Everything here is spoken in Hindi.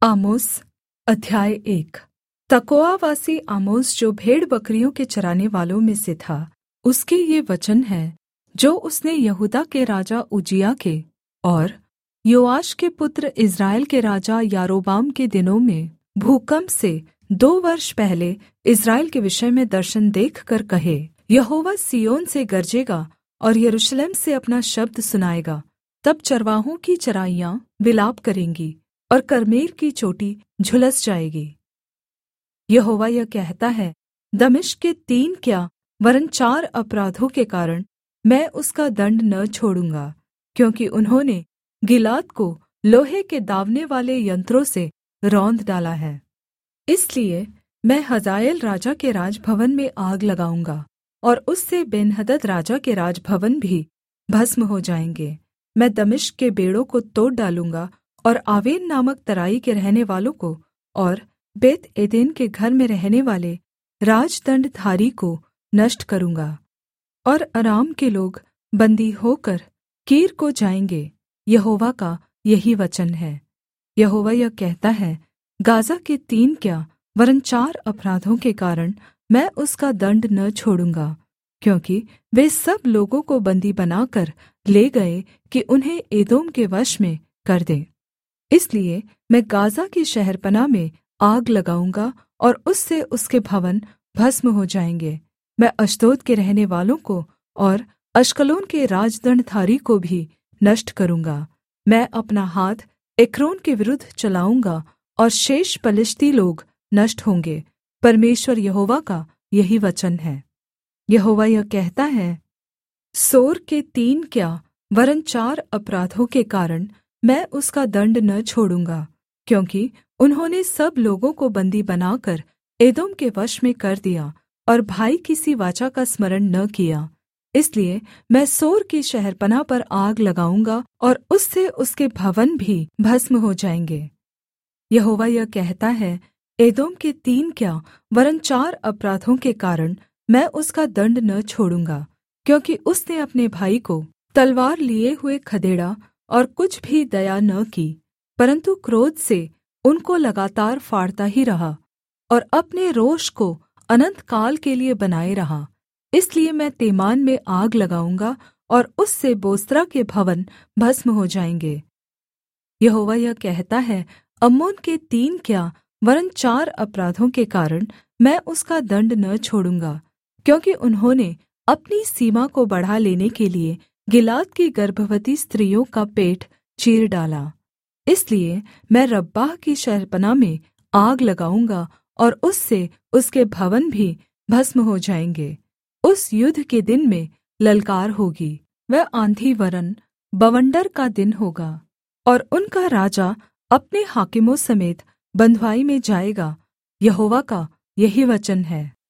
आमोस अध्याय 1। तकोआवासी आमोस जो भेड़ बकरियों के चराने वालों में से था, उसके ये वचन हैं जो उसने यहूदा के राजा उज्जियाह के और योआश के पुत्र इस्राएल के राजा यारोबाम के दिनों में भूकम्प से 2 वर्ष पहले इस्राएल के विषय में दर्शन देखकर कहे। यहोवा सिय्योन से गरजेगा और यरूशलेम से अपना शब्द सुनाएगा। तब चरवाहों की चराइयाँ विलाप करेंगी और कर्मेल की चोटी झुलस जाएगी। यहोवा यह कहता है, दमिश्क के 3 क्या वरन् 4 अपराधों के कारण मैं उसका दण्ड न छोड़ूँगा, क्योंकि उन्होंने गिलाद को लोहे के दाँवने वाले यन्त्रों से रौंद डाला है। इसलिए मैं हजाएल राजा के राजभवन में आग लगाऊँगा और उससे बेन्हदद राजा के राजभवन भी भस्म हो जाएँगे। मैं दमिश्क के बेड़ों को तोड़ डालूँगा और आवेन नामक तराई के रहने वालों को और बेत एदेन के घर में रहने वाले राजदण्डधारी को नष्ट करूँगा। और अराम के लोग बन्दी होकर कीर को जाएँगे। यहोवा का यही वचन है। यहोवा यह कहता है, गाज़ा के 3 क्या वरन् 4 अपराधों के कारण मैं उसका दण्ड न छोड़ूँगा, क्योंकि वे सब लोगों को बन्दी बनाकर ले गए कि उन्हें एदोम के वश में कर दें। इसलिए मैं गाज़ा की शहरपनाह में आग लगाऊँगा और उससे उसके भवन भस्म हो जाएँगे। मैं अश्दोद के रहने वालों को और अश्कलोन के राजदण्डधारी को भी नष्ट करूँगा। मैं अपना हाथ एक्रोन के विरुद्ध चलाऊँगा और शेष पलिश्ती लोग नष्ट होंगे। परमेश्वर यहोवा का यही वचन है। यहोवा यह कहता है, सोर के 3 क्या वरन् 4 अपराधों के कारण मैं उसका दण्ड न छोड़ूँगा, क्योंकि उन्होंने सब लोगों को बन्दी बनाकर एदोम के वश में कर दिया और भाई की सी वाचा का स्मरण न किया। इसलिए मैं सोर की शहरपनाह पर आग लगाऊँगा और उससे उसके भवन भी भस्म हो जाएँगे। यहोवा यह कहता है, एदोम के 3 क्या वरन् 4 अपराधों के कारण मैं उसका दण्ड न छोड़ूँगा, क्योंकि उसने अपने भाई को तलवार लिए हुए खदेड़ा और कुछ भी दया न की, परन्तु क्रोध से उनको लगातार फाड़ता ही रहा और अपने रोष को अनन्त काल के लिए बनाए रहा। इसलिए मैं तेमान में आग लगाऊँगा और उससे बोस्रा के भवन भस्म हो जाएँगे। यहोवा यह कहता है, अम्मोन के 3 क्या वरन् 4 अपराधों के कारण मैं उसका दण्ड न छोड़ूँगा, क्योंकि उन्होंने अपनी सीमा को बढ़ा लेने के लिए गिलाद की गर्भवती स्त्रियों का पेट चीर डाला। इसलिए मैं रब्बाह की शहरपनाह में आग लगाऊँगा और उससे उसके भवन भी भस्म हो जाएँगे। उस युद्ध के दिन में ललकार होगी, वह आँधी वरन् बवंडर का दिन होगा, और उनका राजा अपने हाकिमों समेत बँधुआई में जाएगा। यहोवा का यही वचन है।